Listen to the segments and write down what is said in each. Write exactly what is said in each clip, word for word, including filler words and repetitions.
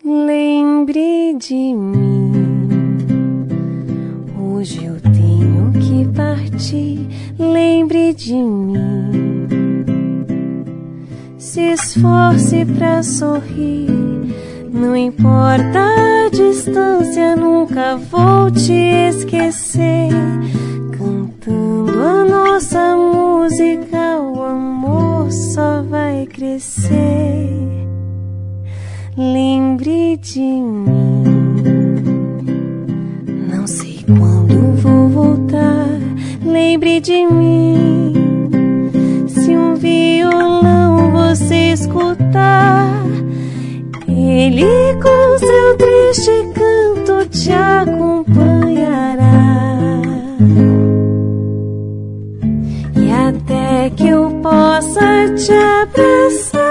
Lembre de mim, hoje eu tenho que partir. Lembre de mim, se esforce pra sorrir. Não importa a distância, nunca vou te esquecer. Cantando a nossa música, o amor só vai crescer. Lembre de mim, não sei quando vou voltar. Lembre de mim, se um violão você escutar, ele com seu triste canto te acompanhará. E até que eu possa te abraçar,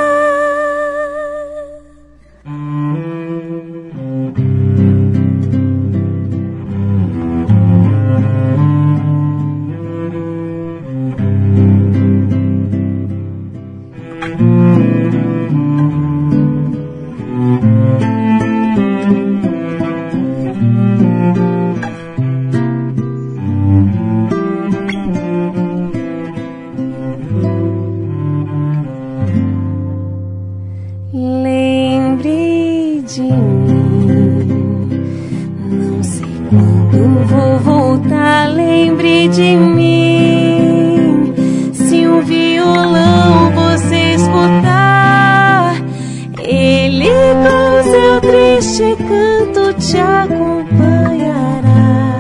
lembre de mim, não sei quando vou voltar. Lembre de mim, se um violão você escutar, ele com seu triste canto te acompanhará.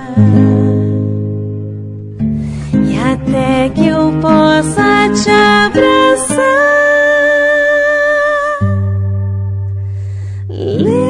E até que eu possa te abraçar,